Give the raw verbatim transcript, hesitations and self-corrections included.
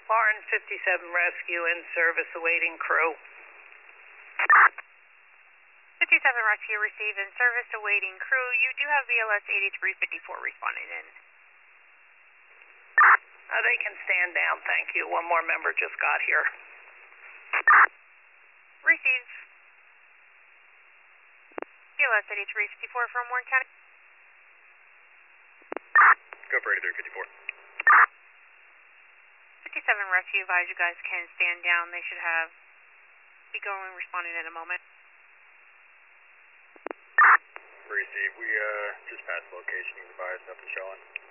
Lauren, fifty-seven Rescue in service awaiting crew. fifty-seven Rescue received in service awaiting crew. You do have V L S eighty-three fifty-four responding in. Uh, they can stand down, thank you. One more member just got here. Receive. V L S eighty-three fifty-four from Warren County. Go for eighty-three fifty-four. fifty-seven Rescue, advise you guys can stand down. They should have be going responding in a moment. Receive. We uh just passed location. Advise nothing showing.